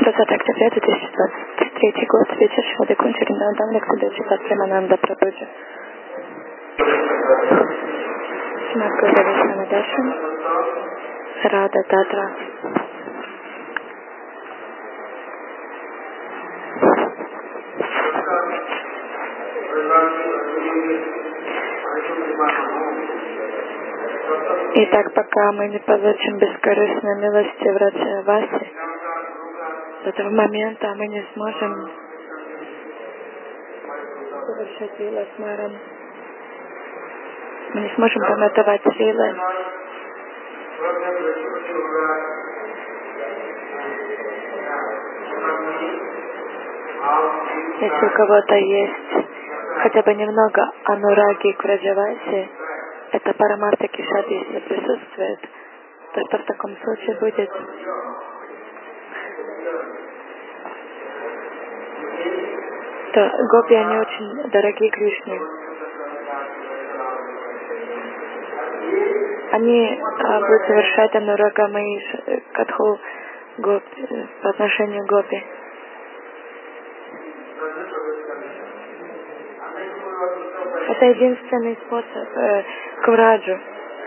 20 октября 2023 год, вечер Шрады Кунджи Вриндаван, лекция Читат Премананда Прабхуджи. Шримад Гурдева Даршан, Рада Татра. Итак, пока мы не получим бескорыстной милости Враджа Васи, до того момента мы не сможем совершать лила с Маром. Мы не сможем памятовать лилы. Если у кого-то есть хотя бы немного анураги к Враджавасе, это парамарта кишат, если присутствует, то что в таком случае будет? То гопи, они очень дорогие Кришне. Они будут совершать анурага маиш катху гопи, по отношению к гопи. Это единственный способ к Враджу.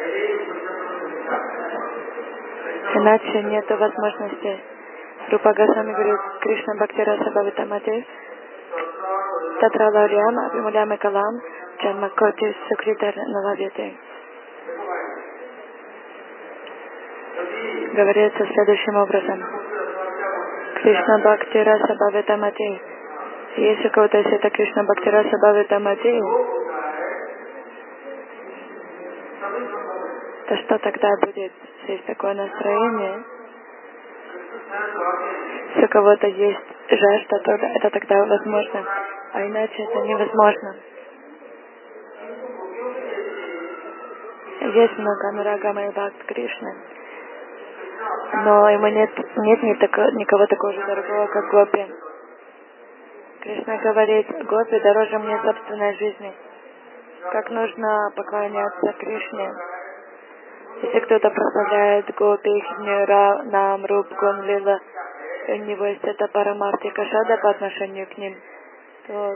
Иначе нет возможности. Рупа Госвами говорит, Кришна Бхактираса Бхавитамати, Татра Лариам, Абимулям Калам, Джанмакоти Сукритар Налавити. Говорится следующим образом. Кришна Бхактираса Бхавитамати. Если у кого-то есть это Кришна Бхактираса Бхавитамати, то что тогда будет? Есть такое настроение. Если у кого-то есть жажда, то это тогда возможно. А иначе это невозможно. Есть много анурагама и бхакт Кришны. Но ему нет никого такого же дорогого, как гопи. Кришна говорит, гопи дороже мне собственной жизни. Как нужно поклоняться Кришне. Если кто-то прославляет гопи, их нам, руп, гун, лила, у него есть эта парамартика шада по отношению к ним, то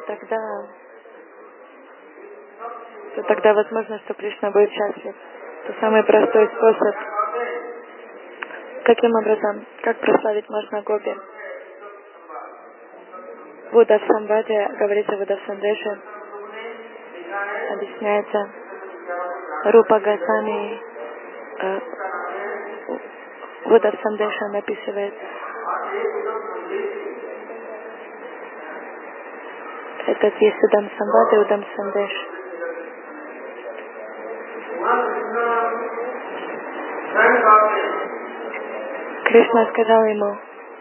тогда возможно, что Кришна будет счастлив. Это самый простой способ. Каким образом? Как прославить можно гопи? Будда в Самваде, говорится в Будда в Сандеше, объясняется, Рупа Госвами, Будда в Сандеше написывает, этот есть Удам Самвад и Удам Сандеш. Кришна сказал ему,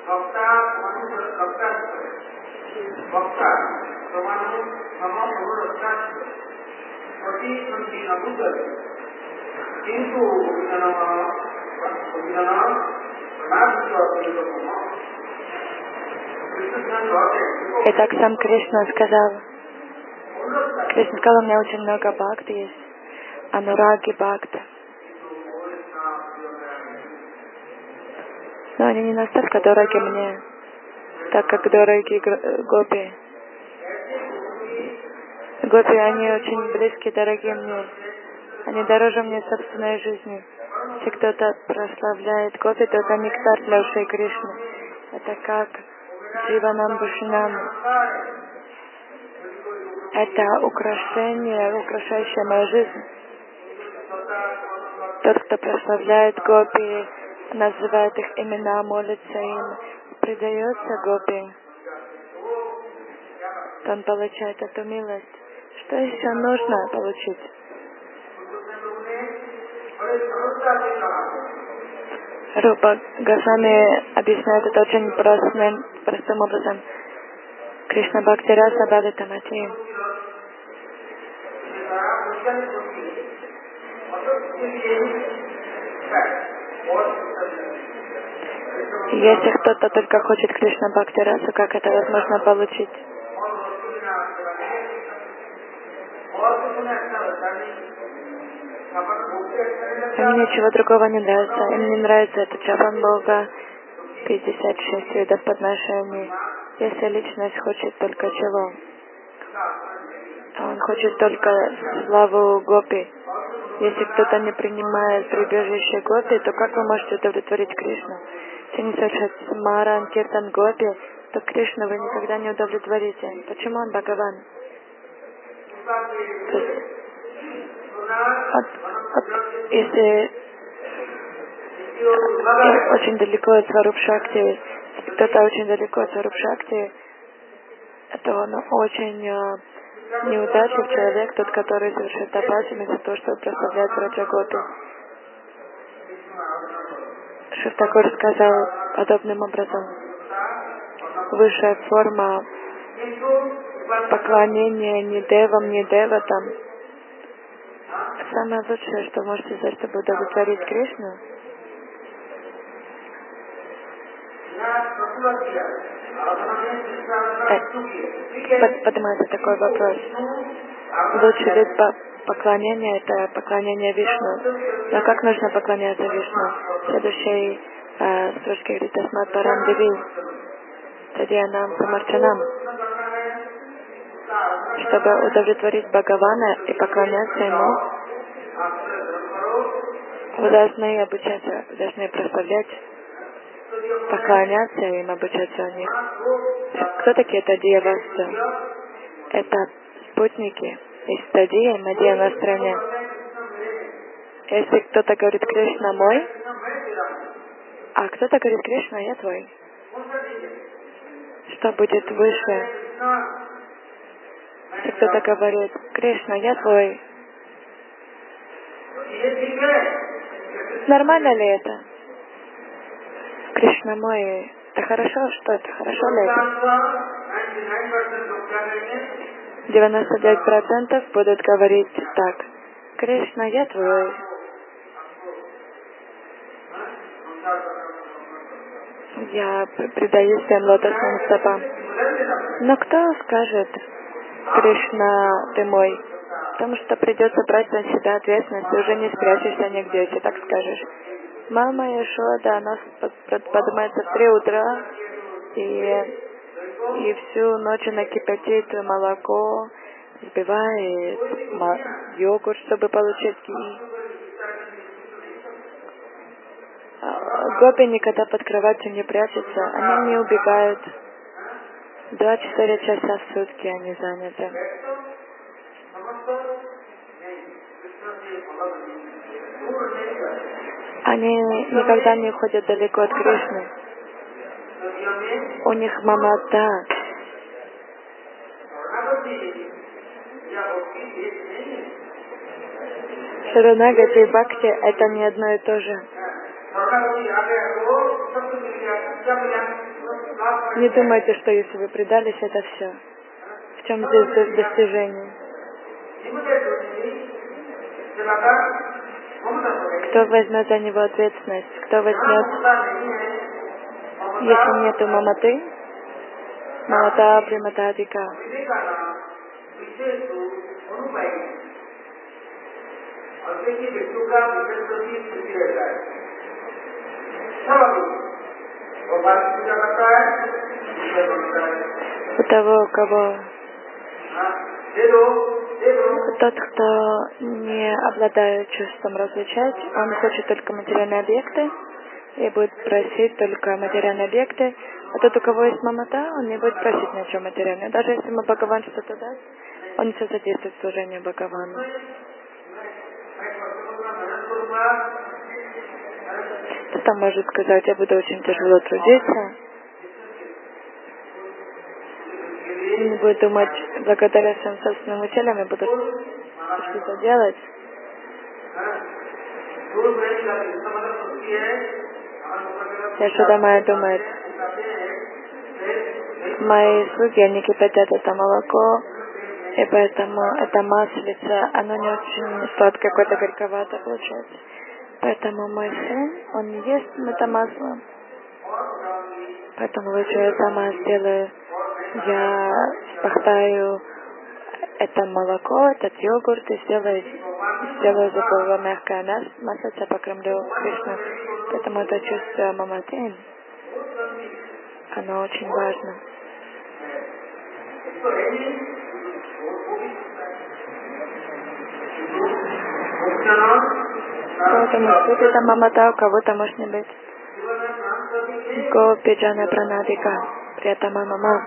итак, сам Кришна сказал, у меня очень много бхакт есть, анураги бхакт. Но они не настолько дороги мне, так как дороги гопи. Гопи, они очень близкие, дорогие мне. Они дороже мне собственной жизни. Если кто-то прославляет гопи, то это нектар для ушей Кришны. Это как Дживанам Бушинам. Это украшение, украшающее мою жизнь. Тот, кто прославляет гопи, называет их имена, молится им, предается гопи, то он получает эту милость. Что еще нужно получить? Рупа Госвами объясняет это очень простым образом. Кришна Бхактираса Бхавитамати. Если кто-то только хочет Кришна Бхактирасу, как это возможно получить? Им ничего другого не нравится. Им не нравится это Джапан Бога, 56 видов подношений. Если личность хочет только чего? Он хочет только славу гопи. Если кто-то не принимает прибежище гопи, то как вы можете удовлетворить Кришну? Если не совершать смаран, киртан гопи, то Кришну вы никогда не удовлетворите. Почему он Бхагаван? То есть, если очень далеко от Сваруп Шакти, кто-то очень далеко от Сваруп Шакти, то он очень неудачлив человек, тот, который совершит тапасию за то, чтобы прославлять Раджа Гопи. Шив Такур сказал подобным образом: высшая форма поклонения не девам, не деватам. Самое лучшее, что можете сделать, чтобы удовлетворить Кришну, поднимается такой вопрос. Лучший вид поклонения — это поклонение Вишну. Но как нужно поклоняться Вишну? В следующей строчке говорит: «Тасмат парам деви, тадьянам самарчанам». Чтобы удовлетворить Бхагавана и поклоняться Ему, вы должны обучаться, вы должны прославлять, поклоняться им, обучаться у них. Кто такие тадьявасты? Это спутники из Тадьи, Мадья на стране. Если кто-то говорит: Кришна мой, а кто-то говорит: Кришна, я твой. Что будет выше? Если кто-то говорит: Кришна, я твой. Нормально ли это? Кришна мой. Это хорошо, что это? Хорошо ли это? 99% будут говорить так: Кришна, я твой. Я предаюсь всем лотосным стопам. Но кто скажет: Кришна, ты мой? Потому что придется брать на себя ответственность, и уже не спрячешься нигде, если так скажешь. Мама Яшода, она поднимается в 3 утра и всю ночь она кипятит молоко, взбивает йогурт, чтобы получить гии. Гопи никогда под кроватью не прячутся, они не убегают. 2-4 часа в сутки они заняты. Они никогда не уходят далеко от Кришны. У них мамата. Шаранагати и бхакти — это не одно и то же. Не думайте, что если вы предались, это все. В чем здесь достижение? Кто возьмет за него ответственность? Кто возьмет? Если нету маматы, мамата приматадика. У того, у кого тот, кто не обладает чувством различать, он хочет только материальные объекты и будет просить только материальные объекты. А тот, у кого есть мамата, он не будет просить ни о чем материальном. Даже если ему Бхагаван что-то даст, он все задействует служение Бхагавану. Кто-то может сказать: я буду очень тяжело трудиться. Не буду думать, благодаря своим собственным усилиям я буду что-то делать. Яшода Майя думает: мои слуги, они кипятят это молоко, и поэтому это маслица, оно не очень сладкое, какое-то горьковато получается. Поэтому мой сын, он не ест это масло. Поэтому лучше я сама сделаю. Я спахтаю это молоко, этот йогурт и сделаю забыла мягкое маслица, покормлю Кришну. Поэтому это чувство маматы. оно очень важно. Поэтому тут это мамата, у кого-то может не быть. Гопи Джана Пранадика, Приятама Мама.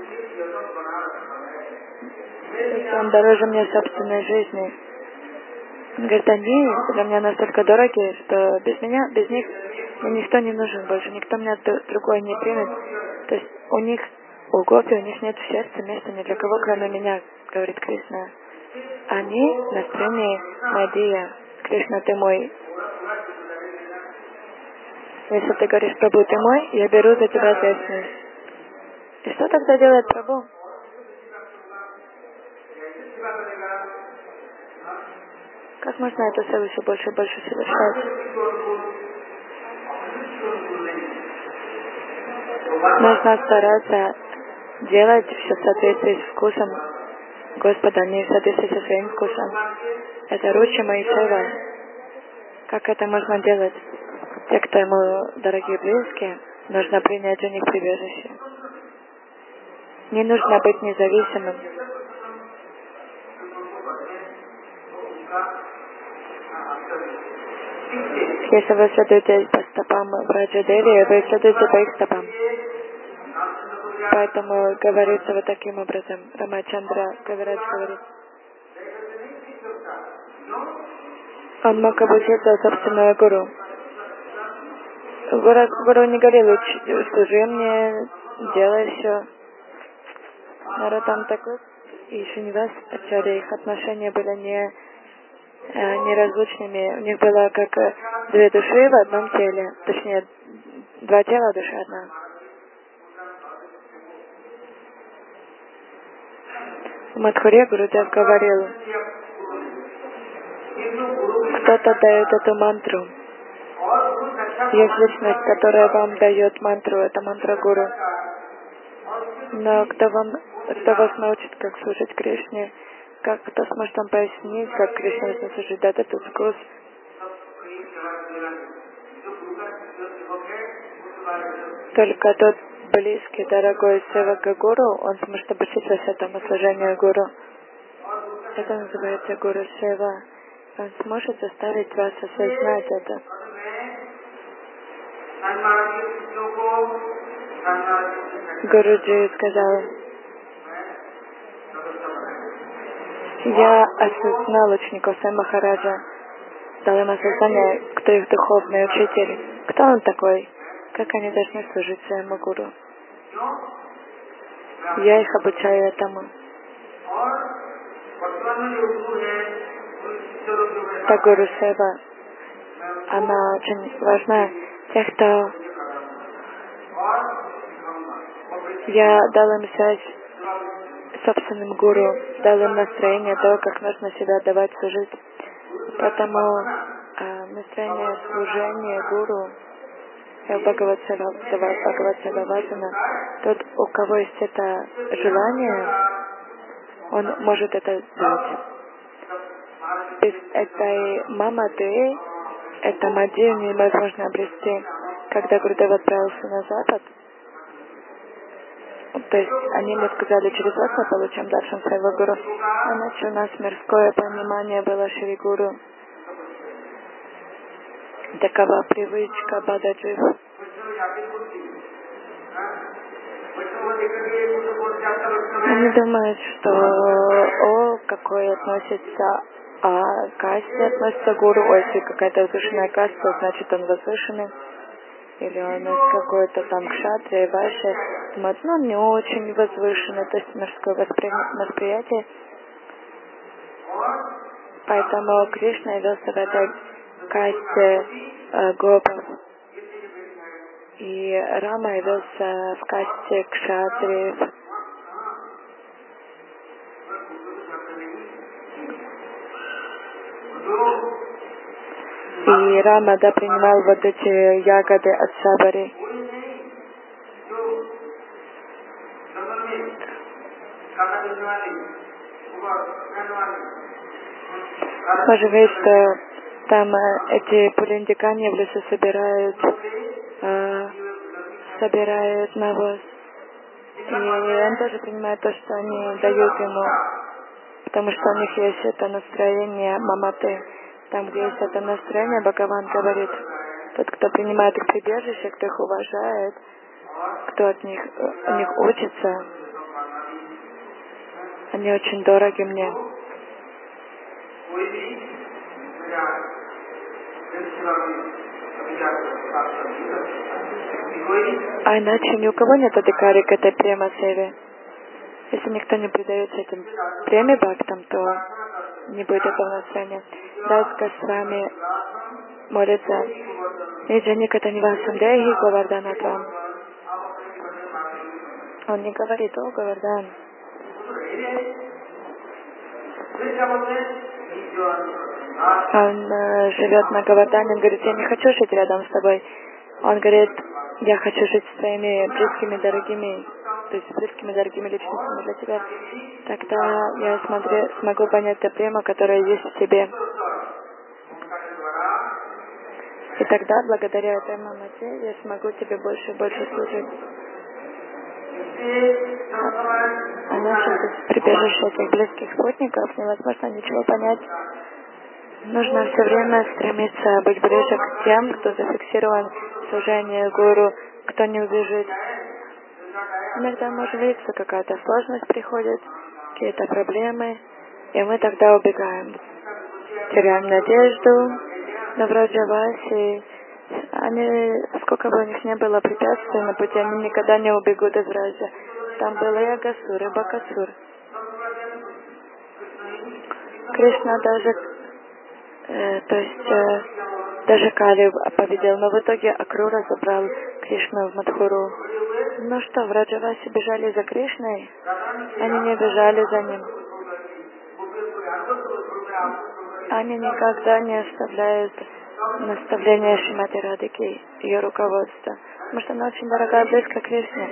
Он дороже мне собственной жизни. Он говорит, они для меня настолько дороги, что без них мне никто не нужен больше, никто меня другой не примет. То есть у гопи, у них нет в сердце места ни для кого, кроме меня, говорит Кришна. Они в настроении Мадия. Кришна, ты мой. Если ты говоришь, Прабху, ты мой, я беру за тебя ответственность. И что тогда делает Прабху? Как можно эту силу еще больше и больше совершать? Нужно стараться делать все в соответствии с вкусом Господа, не в соответствии со своим вкусом. Это Руча Майсева. Как это можно делать? Те, кто ему дорогие и близкие, нужно принять у них прибежище. Не нужно быть независимым. Если вы следуете по стопам Браджа-Деви, вы следуете по их стопам. Поэтому говорится вот таким образом. Рамачандра Кавирадж говорит. Он мог обучиться у собственного гуру. Гуру не говорил, служи мне, делай все. Наротам такой и Шринивас Ачарья, их отношения были неразлучными. У них было как две души в одном теле. Точнее, два тела, душа одна. В Мадхуре Гурудев говорил, кто-то дает эту мантру. Есть личность, которая вам дает мантру, это мантра Гуру. Но кто вас научит, как служить Кришне, кто сможет вам пояснить, как Кришне нужно служить, дать этот вкус. Только тот близкий, дорогой севака Гуру, он сможет обучить вас этому служению Гуру. Это называется Гуру Сева. Он сможет заставить вас осознать это. Гуруджи сказал, я осознал учеников Сэм Махараджа, дал им осознание, кто их духовный учитель, кто он такой, как они должны служить своему гуру. Я их обучаю этому. Та Гуру Сева, она очень важна. Тех, кто... Я дал им связь с собственным гуру, дал им настроение того, как нужно себя отдавать, служить. Поэтому настроение служения гуру, Бхагават-севавасана, тот, у кого есть это желание, он может это дать. Без этой мамады, это мадию невозможно обрести. Когда Гурудев отправился на Запад, то есть они мне сказали, через вас мы получим даршан своего гуру. Иначе у нас мирское понимание было Шри Гуру. Такова привычка Бададжи. Они думают, что какой относится, к касте относится гуру, если какая-то возвышенная каста, значит он возвышенный. Или он из какой-то там кшатрии, вайши. Думают, он не очень возвышенный, то есть мирское восприятие. Поэтому Кришна явился в этой касте гопов. И Рама явился в касте кшатриев. И Рама, принимал вот эти ягоды от Сабари. Можно видеть, что там эти пулиндикани в лесу собирают собирает навоз. И он тоже принимает то, что они дают ему, потому что у них есть это настроение маматы. Там, где есть это настроение, Бхагаван говорит, тот, кто принимает их прибежище, кто их уважает, кто от них, у них учится, они очень дороги мне. А иначе ни у кого нет адhikari к этой према-севе. Если никто не предается этим преми-бхактам, то не будет этого настроения. Даска с вами молится. Ниджаниката нивасам деhi Говардhanатвам. Он не говорит: о, Говардан. Он живет на Говардане, он говорит: я не хочу жить рядом с тобой. Он говорит: я хочу жить с твоими близкими, дорогими, то есть близкими, дорогими личностями для тебя. Тогда я смогу понять ту прему, которая есть в тебе. И тогда, благодаря этой мамате, я смогу тебе больше и больше служить. А наше прибежище этих близких спутников невозможно ничего понять. Нужно все время стремиться быть ближе к тем, кто зафиксирован в служении гуру, кто не убежит. Иногда может видеться, какая-то сложность приходит, какие-то проблемы, и мы тогда убегаем. Теряем надежду, но Враджаваси, они, сколько бы у них не было препятствий на пути, они никогда не убегут из Враджа. Там было и Агасур, и Бакасур. Кришна даже, даже Кали победил, но в итоге Акрура забрал Кришну в Мадхуру. Ну что, Враджаваси бежали за Кришной? Они не бежали за ним. Они никогда не оставляют наставления Шримати Радхики, ее руководство, потому что она очень дорогая, близко к Кришне.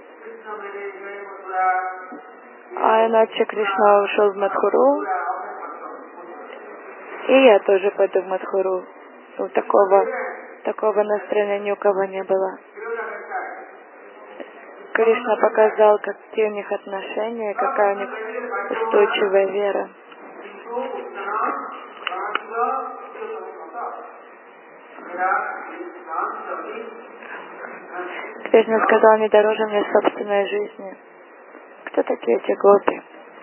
А иначе Кришна ушел в Мадхуру, и я тоже пойду в Мадхуру. Вот такого настроения ни у кого не было. Кришна показал, какие у них отношения, какая у них устойчивая вера. Кришна сказал: не дороже мне собственной жизни. Кто такие эти гопи?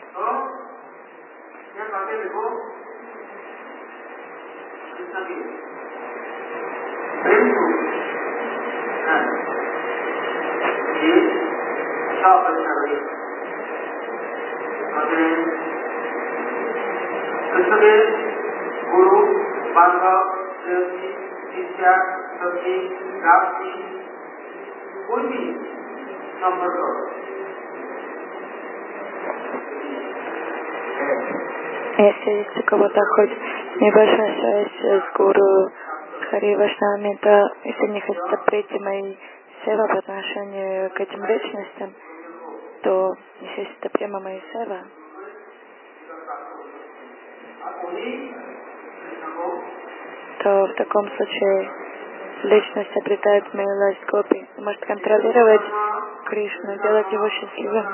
Если есть у кого-то хоть небольшая связь с гуру Хари Вашнами, то если не хотите прийти моей сева по отношению к этим личностям, то если есть это прямо моя сева, то в таком случае личность обретает милость гопи, может контролировать Кришну, делать его счастливым.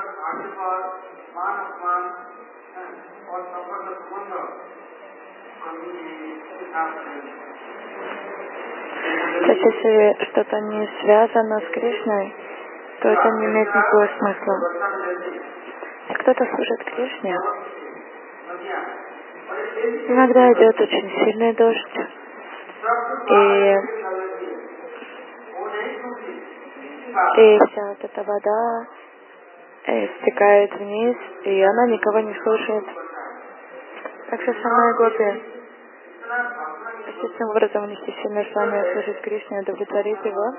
То есть, если что-то не связано с Кришной, то это не имеет никакого смысла. Если кто-то служит Кришне, иногда идет очень сильный дождь, и вся вот эта вода стекает вниз, и она никого не слушает. Так же самое гопи. Естественным образом у них есть сильное желание служить Кришне, удовлетворить его.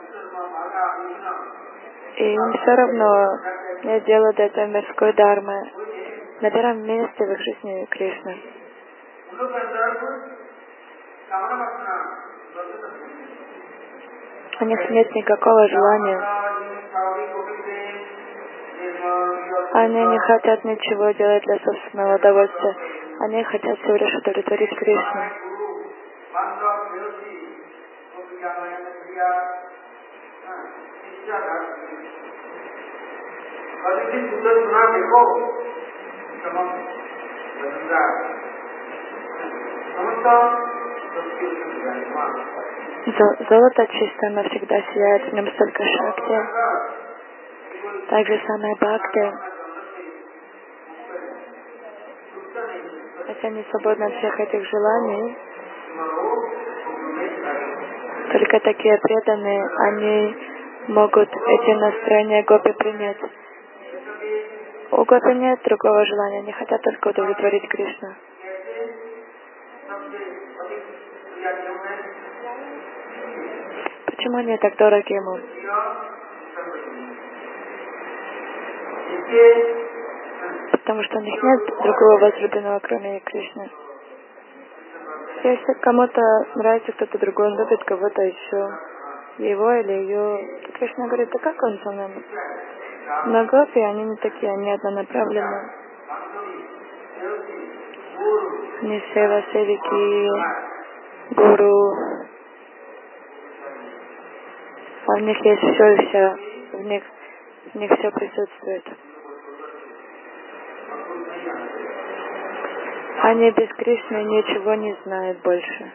И им все равно не делают это мирской дharмы. На первом месте в их жизни Кришна. У них нет никакого желания. Они не хотят ничего делать для собственного удовольствия. Они хотят всего лишь удовлетворить Кришну. Золото чистое навсегда сияет, в нем столько шакти. Так же самое бхакти. Хотя они свободны от всех этих желаний, только такие преданные, они могут эти настроения гопи принять. У гопи нет другого желания, они хотят только удовлетворить Кришну. Почему они так дороги ему? Потому что у них нет другого возлюбленного, кроме Кришны. Если кому-то нравится кто-то другой, он любит кого-то еще, его или ее, то Кришна говорит, да как он со мной? Но гопи, они не такие, они однонаправленные. Они сева, севики, гуру. А в них есть все и вся. В них все присутствует. Они без Кришны ничего не знают больше.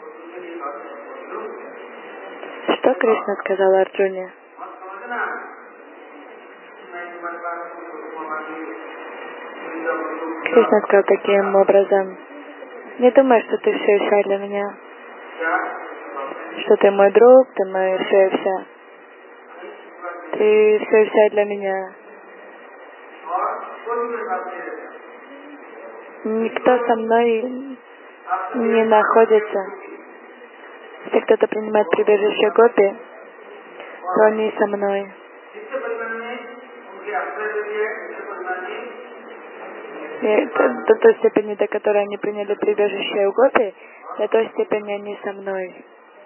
Что Кришна сказал Арджуне? Кришна сказал таким образом: не думай, что ты все и вся для меня, что ты мой друг, ты мой все и вся. Ты все и вся для меня. Никто со мной не находится. Если кто-то принимает прибежище гопи, то они со мной. И до той степени, до которой они приняли прибежище у гопи, до той степени они со мной.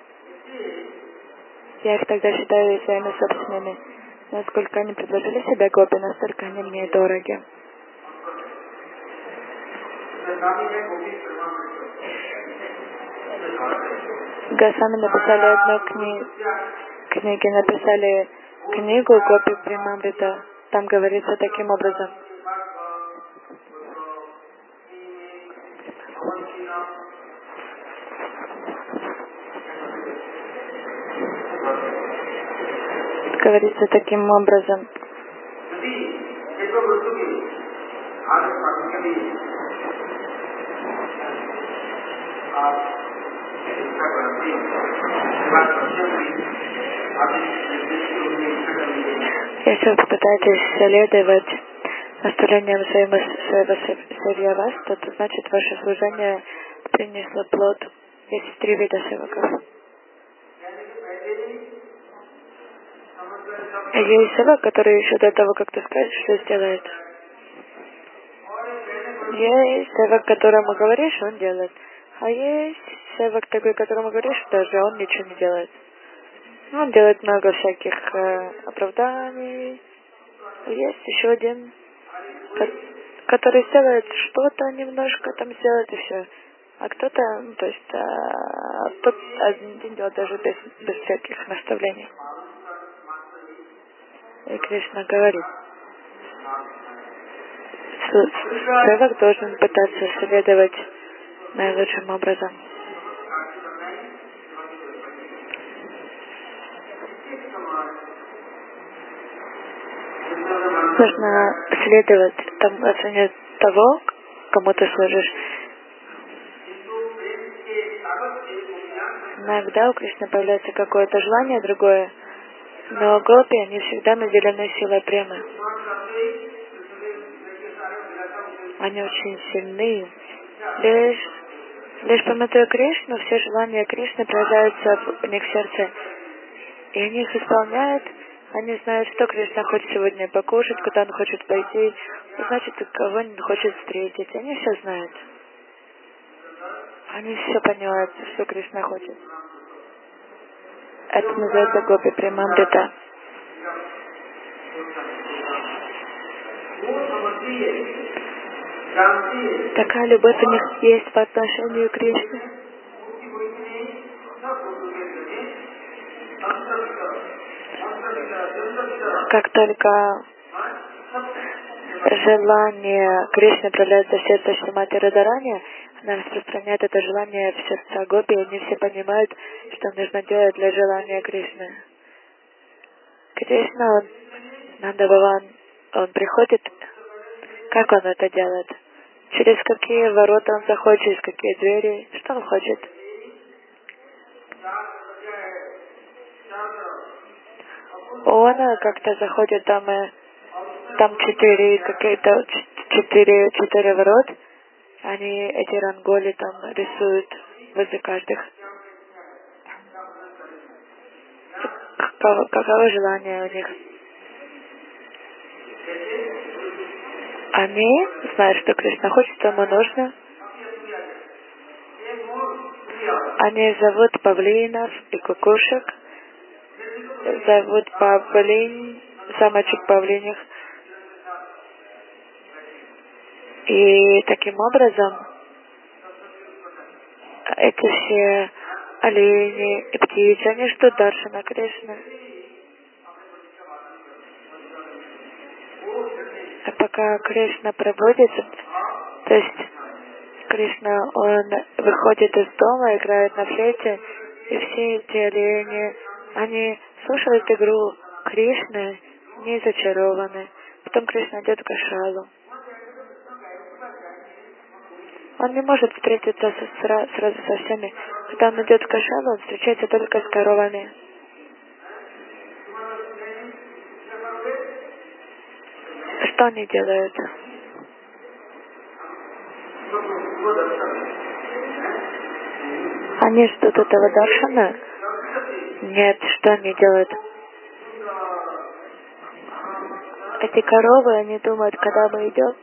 Я их тогда считаю своими собственными. Насколько они предложили себя гопи, настолько они мне дороги. Госвами написали одну книгу, написали книгу Гопи Премамрита. Там говорится таким образом. Говорится таким образом. Если вы попытаетесь следовать наставлениям своего севьяваста, то значит ваше служение принесло плод. Есть 3 вида севаков. Есть севак, который еще до того, как ты скажешь, что сделает. Есть севак, которому говоришь, он делает. А есть севак такой, которому говоришь, даже он ничего не делает. Он делает много всяких оправданий. Есть еще один, который сделает что-то немножко, там сделает и все. А кто-то, то есть тот один делает даже без всяких наставлений. И Кришна говорит, севак должен пытаться следовать наилучшим образом. Нужно следовать отношению того, кому ты служишь. Иногда у Кришны появляется какое-то желание другое, но гопи, они всегда наделены силой премы. Они очень сильны. Лишь помятуя Кришну, все желания Кришны проявляются в них в сердце. И они их исполняют. Они знают, что Кришна хочет сегодня покушать, куда он хочет пойти, значит, кого он хочет встретить. Они все знают. Они все понимают, что Кришна хочет. Это называется Гопи Премамрита. Такая любовь у них есть по отношению к Кришне. как только желание Кришны проявляется в сердце Шримати Радхарани, она распространяет это желание в сердца гопи, и они все понимают, что нужно делать для желания Кришны. Кришна, он, Нанда Бхаван, он приходит, как он это делает? Через какие ворота он заходит, через какие двери, что он хочет? Он как-то заходит там четыре ворот, они эти ранголи там рисуют возле каждых. Каково желание у них? Они знают, что Кришна хочет, что ему нужно. Они зовут павлинов и кукушек, зовут самочек павлиних. И таким образом эти все олени и птицы, они ждут даршана Кришны. А пока Кришна проводится, то есть Кришна, он выходит из дома, играет на флейте, и все эти олени, они слушают игру Кришны, не зачарованы. Потом Кришна идет к Гошалу. Он не может встретиться сразу со всеми. Когда он идет к Гошалу, он встречается только с коровами. Что они делают? Они ждут этого даршана? Нет, что они делают? Эти коровы, они думают, когда мы идем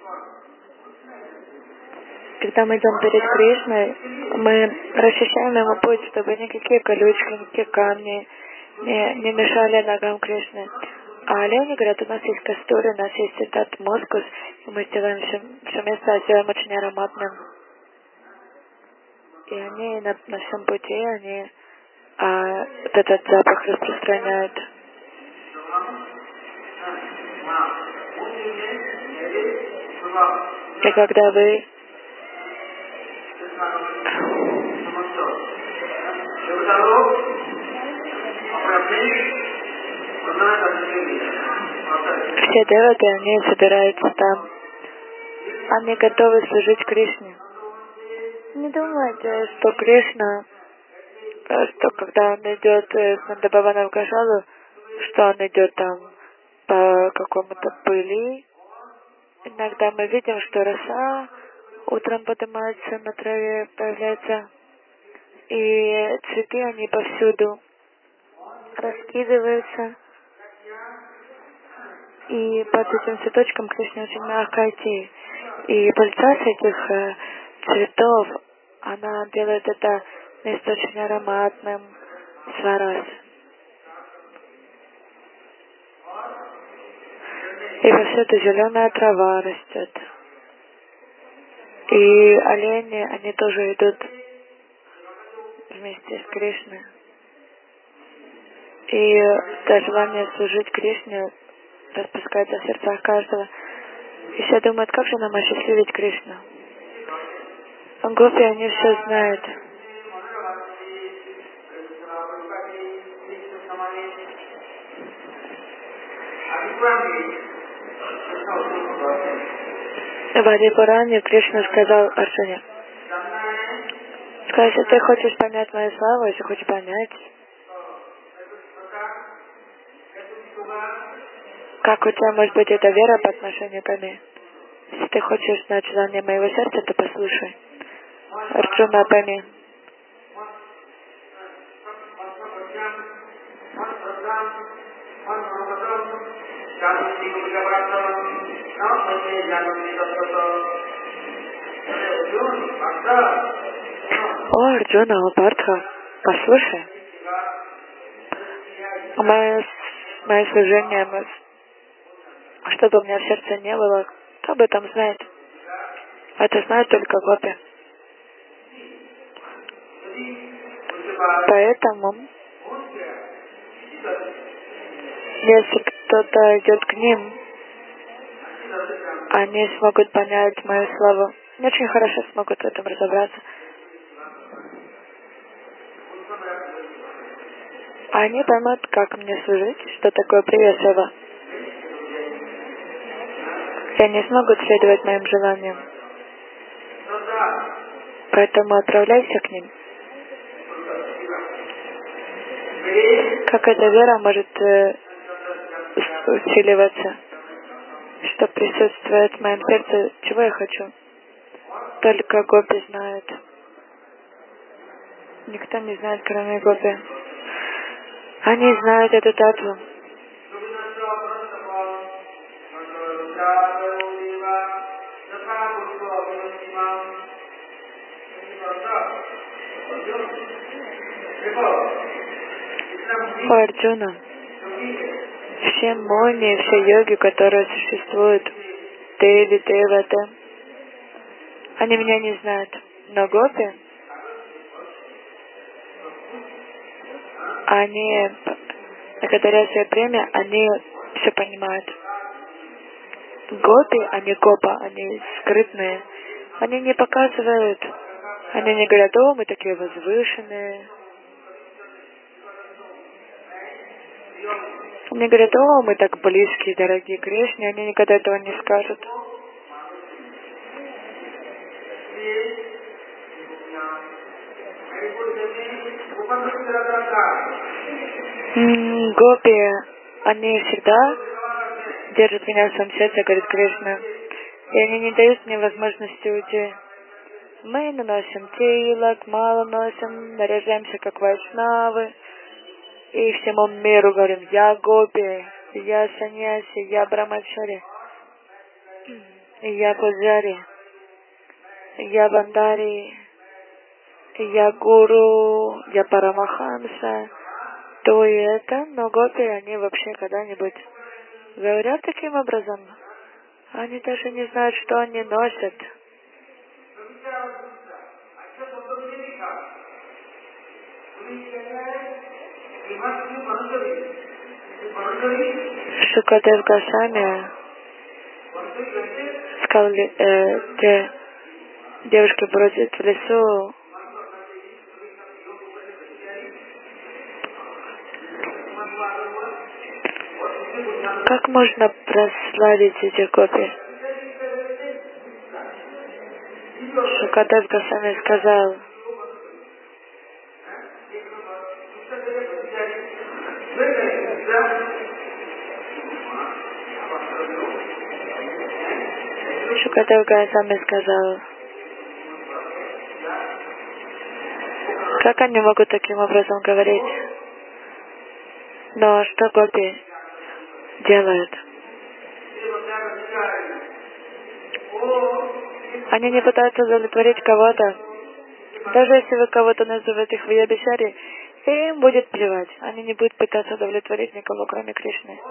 перед Кришной, мы расчищаем ему путь, чтобы никакие колючки, никакие камни не мешали ногам Кришны. А олени говорят, у нас есть кастури, у нас есть этот мускус, и мы сделаем все место, сделаем очень ароматным. И они на всем пути, они вот этот запах распространяют. И когда вы все деваты, они собираются там. Они готовы служить Кришне. Не думайте, что Кришна, что когда он идет с Нандабхавана в Гошалу, что он идет там по какому-то пыли. Иногда мы видим, что роса утром поднимается на траве, появляется, и цветы, они повсюду раскидываются. И под этим цветочком Кришне очень мягко идти. И пульсация этих цветов, она делает это место очень ароматным, сварас. И повсюду зеленая трава растет. И олени, они тоже идут вместе с Кришной. И это желание служить Кришне распускается в сердцах каждого. И все думают, как же нам осчастливить Кришну. Гопи, они все знают. В Ади-Пуране Кришна сказал Арджуне: скажи, если ты хочешь понять мою славу, если хочешь понять, как у тебя может быть эта вера по отношению ко мне? Если ты хочешь знать желание моего сердца, то послушай. Арджуна, пойми. О, Арджуна, о, Партха, послушай. Мое служение, чтобы у меня в сердце не было, кто об этом знает? Это знают только гопи. Поэтому, кто-то идет к ним, они смогут понять мою славу. Не очень хорошо смогут в этом разобраться. Они поймут, как мне служить, что такое приветствие. И они смогут следовать моим желаниям. Поэтому отправляйся к ним. Как эта вера может усиливаться, что присутствует в моем сердце, чего я хочу. Только гопи знают. Никто не знает, кроме гопи. Они знают эту татву. О, Арджуна, все муни, все йоги, которые существуют, Деви, Девата, они меня не знают. Но гопи, они, благодаря своей преме, они все понимают. Гопи, они гопа, они скрытные. Они не показывают. Они не говорят: о, мы такие возвышенные. Они говорят: о, мы так близкие, дорогие Кришне. Они никогда этого не скажут. Гопи, они всегда держат меня в своем сердце, говорит Кришна. И они не дают мне возможности уйти. Мы наносим тилак, мало носим, наряжаемся как вайшнавы. И всему миру говорим: я гопи, я саньяси, я брамачари, я пуджари, я бандари, я гуру, я парамахамса. То и это, но гопи, они вообще когда-нибудь говорят таким образом? Они даже не знают, что они носят. Шукадев Госвами сказал, те девушки бродят в лесу. Как можно прославить этих гопи? Шукадев Госвами сказал: Шукадев Госвами сказал, как они могут таким образом говорить? Но что гопи делают? Они не пытаются удовлетворить кого-то. Даже если вы кого-то назовете их Вьябичари, им будет плевать. Они не будут пытаться удовлетворить никого, кроме Кришны.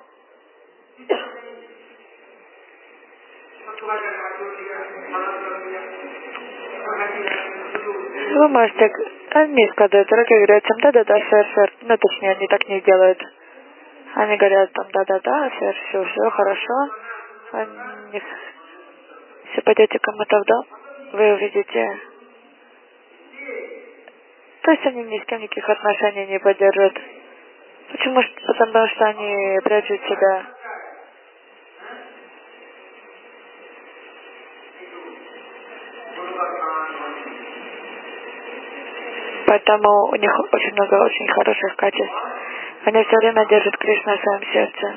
Вы можете... Они складывают руки и говорят там: да-да-да, сэр. Ну, точнее, они так не делают. Они говорят там: да-да-да, сэр, все хорошо. Они... Если пойдете кому-то в дом, вы увидите... То есть они ни с кем никаких отношений не поддержат. Почему? Потому что они прячут себя. Поэтому у них очень много очень хороших качеств. Они все время держат Кришну в своем сердце.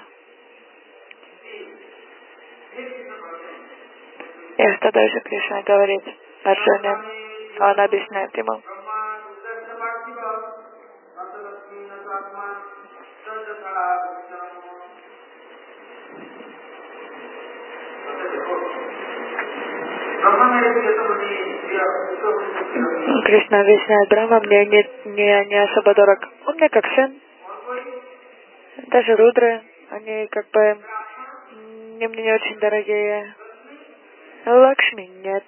И что дальше Кришна говорит Арджуне? Он объясняет ему. Кришна объясняет: Брахма мне не особо дорог. Он мне как сын. Даже рудры, они как бы мне не очень дорогие. Лакшми нет.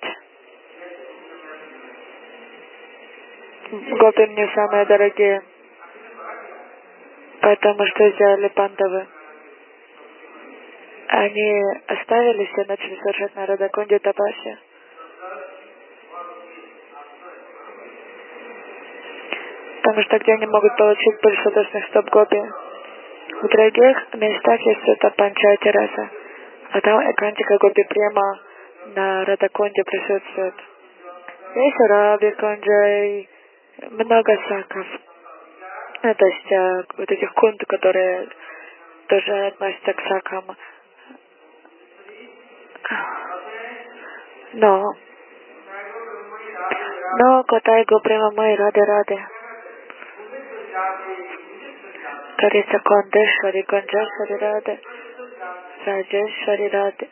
Гопи мне самые дорогие. Поэтому что сделали пандавы? они оставили все, начали совершать на Радакунде тапаси. Потому что где они могут получить Пуришотошных стоп гопи? В других местах есть это Панчайти раса, а там Экантика гопи прямо на Радакунде присутствует. Есть Раби Кунджай, много саков. То есть вот этих кунд, которые тоже относятся к сакам. Но Котай Гоприма Май Рады. Говорится Кондешвари, Конджешвари Рады, Раджешвари Рады.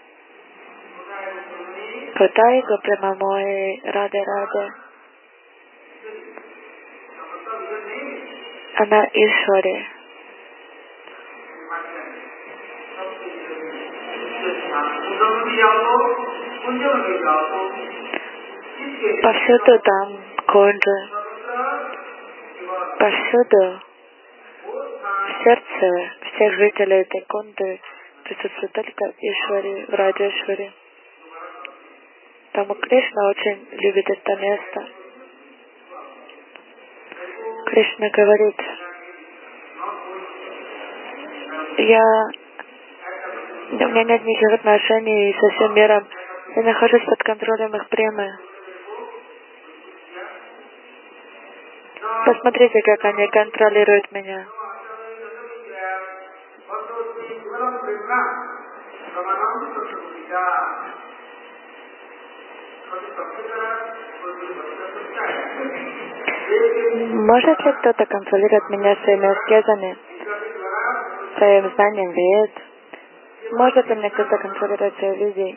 Котай Гоприма Май Рады. Она Ишвари. Повсюду там Кунджа. Повсюду в сердце всех жителей этой Кунды присутствует только Ишвари, Раджешвари. Потому Кришна очень любит это место. Кришна говорит, у меня нет никаких отношений со всем миром. Я нахожусь под контролем их премы. Посмотрите, как они контролируют меня. Может ли кто-то контролировать меня своими аскезами, своим знанием вед? Может ли мне кто-то контролировать свои визии?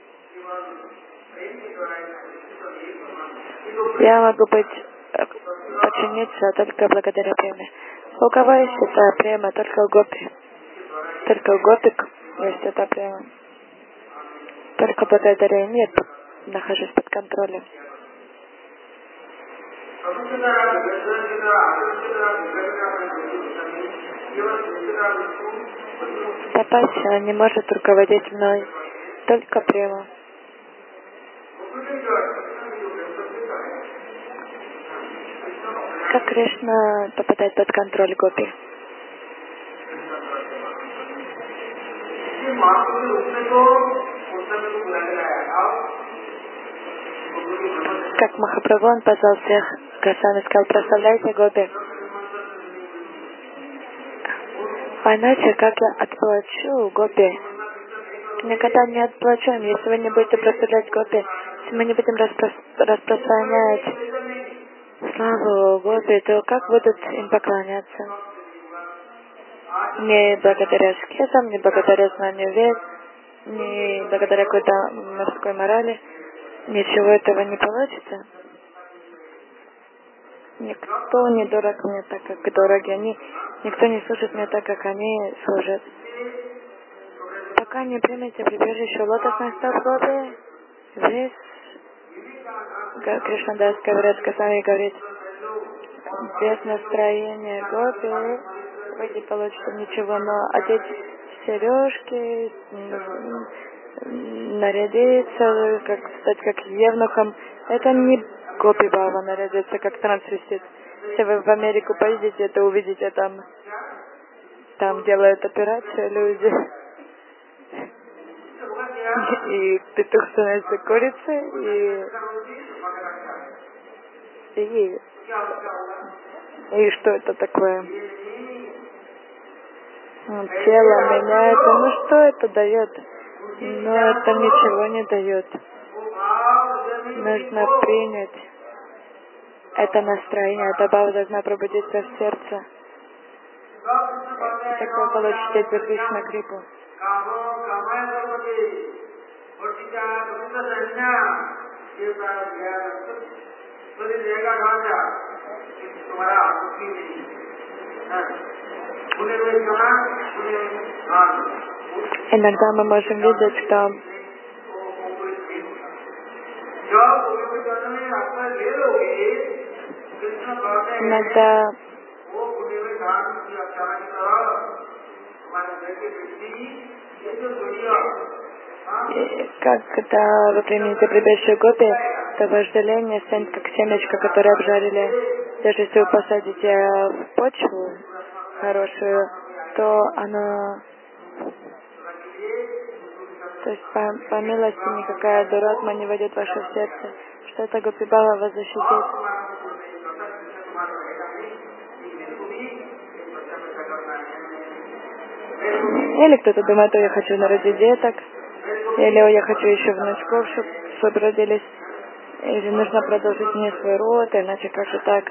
Я могу подчиниться только благодаря преме. У кого есть эта према? Только у гопи. Только у гопик есть эта према. Только благодаря ней нахожусь под контролем. Тапасия не может руководить мной, только према. Как Кришна попадает под контроль гопи? Как Махапрабху, он позвал всех Госвами, сказал, прославляйте гопи. А иначе как я отплачу гопи? Никогда не отплачу им, если вы не будете прославлять гопи, если мы не будем распространять славу гопи, то как будут им поклоняться? Не благодаря аскезам, не благодаря знанию вед, не благодаря какой-то мирской морали. Ничего этого не получится. Никто не дорог мне так, как дороги они. Никто не служит мне так, как они служат. Пока не примете прибежище лотосных стоп гопи, здесь Кришнадас говорит, Госвами говорит, без настроения гопи вы не получите ничего, но одеть сережки, нарядиться, стать как евнухом, это не гопи бава нарядиться, как трансвестит. Если вы в Америку поедете, то увидите, там делают операцию люди. И петух становится курицей, и что это такое? Тело меняется. Ну что это дает? Но это ничего не дает. Нужно принять это настроение, эта бава должна пробудиться в сердце. И так вы получите Кришна Крипу. Иногда мы можем видеть, что иногда когда вы примете прибежище гопи, то вожделение станет как семечко, которое обжарили. Даже если вы посадите в почву хорошую, то оно... То есть по милости никакая дуратма не войдет в ваше сердце. Что это Гопи-бава вас защитит. Или кто-то думает, я хочу народить деток, или я хочу еще внучков, чтобы родились, или нужно продолжить мне свой род, иначе как же так?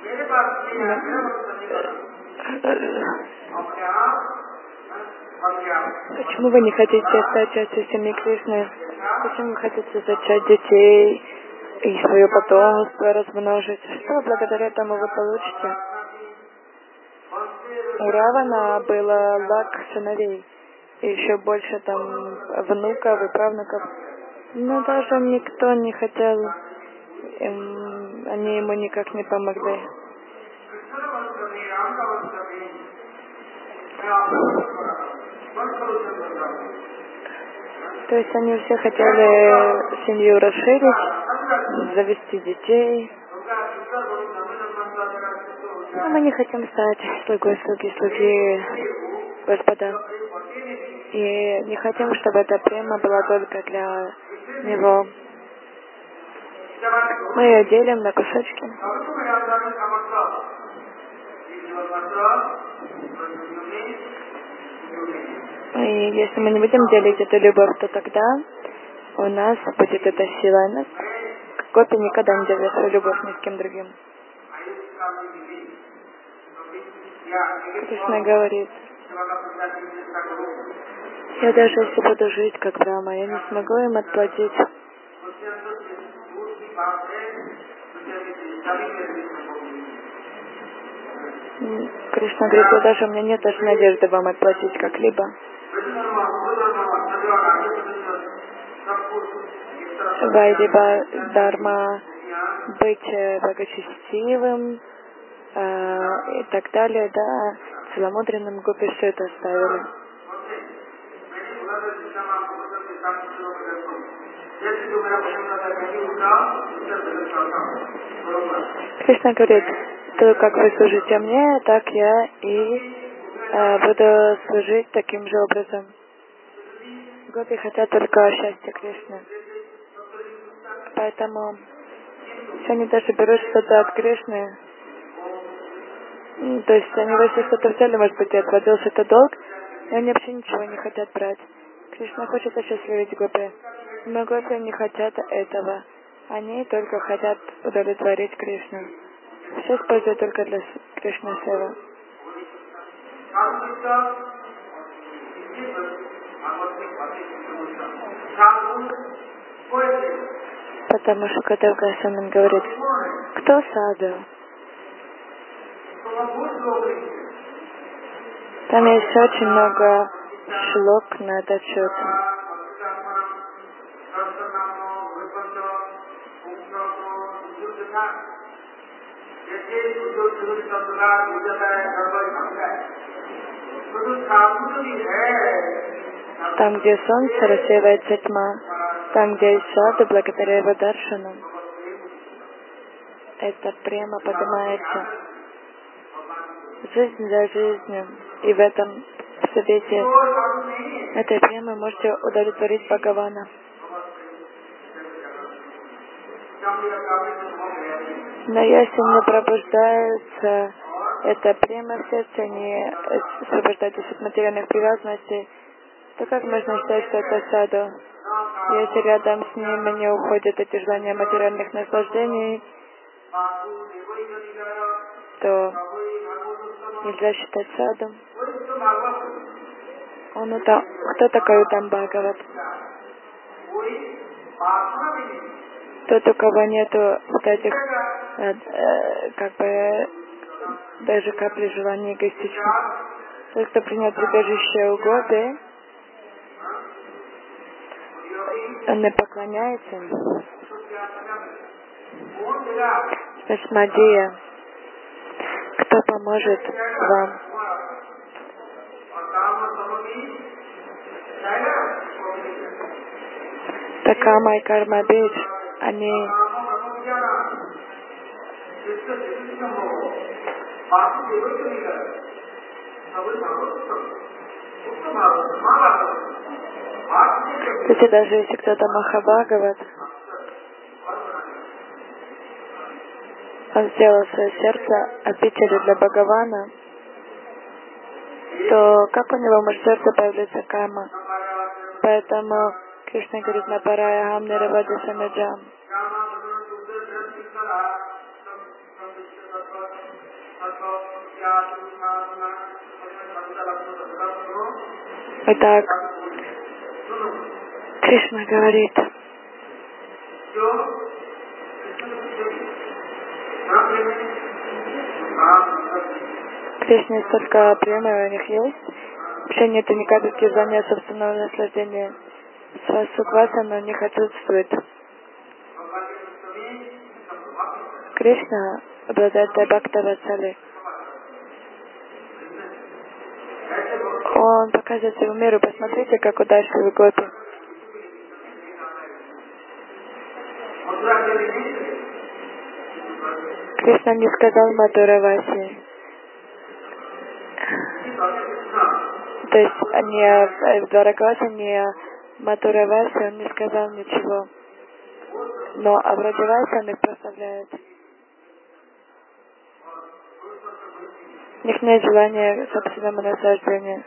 Почему вы не хотите стать частью семьи Кришны? Почему вы хотите зачать детей и свое потомство размножить? Что благодаря этому вы получите? У Равана было лак сыновей, и еще больше там внуков и правнуков. Но даже никто не хотел, они ему никак не помогли. То есть они все хотели семью расширить, завести детей. Но мы не хотим стать слуги Господа. И не хотим, чтобы эта према была только для Него. Мы ее делим на кусочки. И если мы не будем делить эту любовь, то тогда у нас будет эта сила. Гопи никогда не делят свою любовь ни с кем другим. Кришна говорит, я даже если буду жить как Брахма, я не смогу им отплатить. Кришна говорит, даже у меня нет даже надежды вам отплатить как-либо. Вайдиба Дharma, быть благочестивым и так далее, да, целомудренным гопи все это оставили. Кришна говорит, то, как вы служите мне, так я и буду служить таким же образом. Гопи хотят только счастья Кришны. Поэтому, если они даже берут что-то от Кришны, то есть они если что-то взяли, может быть, и отводился это долг, и они вообще ничего не хотят брать. Кришна хочет осчастливить гопи. Но гопи не хотят этого. Они только хотят удовлетворить Кришну. Все используют только для Кришны Сева. Потому что Кадав Госвами говорит, кто саду? Там есть очень много шлок на этот счет. Там, где солнце, рассеивается тьма. Там, где есть саду, благодаря его даршану, эта према поднимается. Жизнь за жизнью. И в этом свете этой премы можете удовлетворить Бхагавана. Но если не пробуждается эта према в сердце, не освобождайтесь от материальных привязанностей, то как можно считать, что это саду? Если рядом с ними не уходят эти желания материальных наслаждений, то нельзя считать саду. Кто такой Утам Бхагават? Тот, у кого нету вот этих, даже капли желания эгоистичных. Тот, кто принял прибежище у Гопи, он не поклоняется. Значит, Мадия, кто поможет вам? Кама и Карма Бидж, они то есть даже если кто-то Махабхагават, он сделал свое сердце обителью для Бхагавана, то как у него может в сердце появиться карма? Поэтому Кришна говорит на Параяхам Нирвади Самеджам. Итак, Кришна говорит, Кришне столько премий у них есть, вообще нет ни капельки знания собственного наслаждения. Свасуквасана у них отсутствует. Кришна обладает Бхактаватсали. Он показывает всему миру, посмотрите, как удачливы гопи. Кришна не сказал Мадураваси. То есть в Дваракавасе, не Мадуравасе он не сказал ничего. Но о Враджавасе он их прославляет. У них нет желания собственного наслаждения.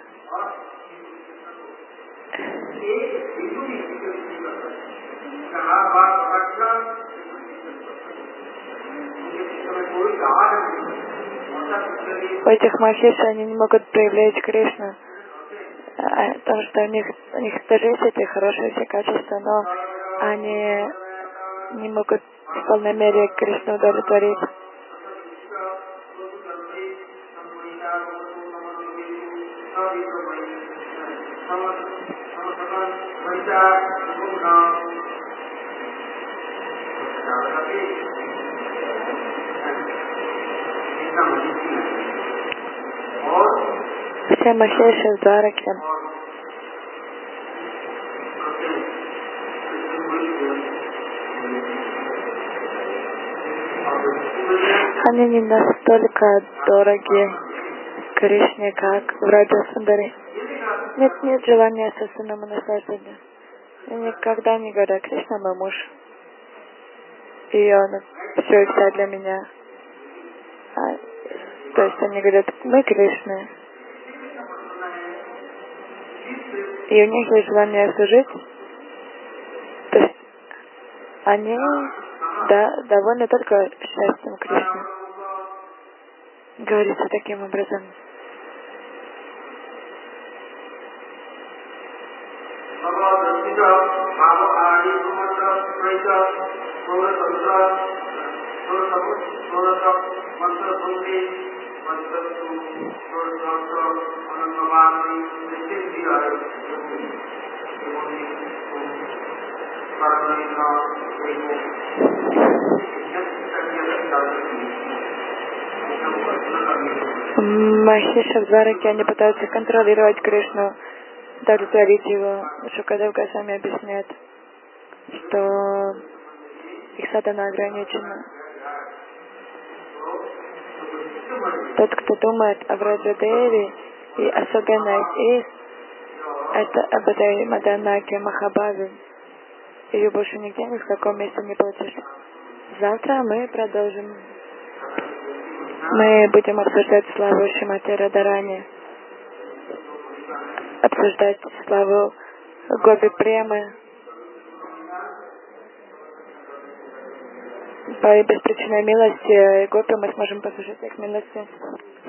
У этих махиши они не могут проявлять Кришну, потому что у них даже есть эти хорошие все качества, но они не могут в полной мере Кришну удовлетворить. Все махиши в Двараке. Они не настолько дороги Кришне, как Враджа Сундари. Нет желания собственному наслаждению. И никогда не говорят, Кришна мой муж. И он все и вся для меня. То есть они говорят, мы Кришны. И у них есть желание служить. То есть они довольны только счастьем Кришны. Говорится таким образом. Махиши в Двараке, они пытаются контролировать Кришну, удовлетворить его. Шукадев Госвами объясняет, что их садхана ограничена. Тот, кто думает о Враджадеве, и особенно их, это Абадай Маданаки Махабави. Ее больше нигде, ни в каком месте не получишь. Завтра мы продолжим. Мы будем обсуждать славу Шримати Радхарани, обсуждать славу Гопи Премы. По беспричинной милости Гопи мы сможем послушать их милости.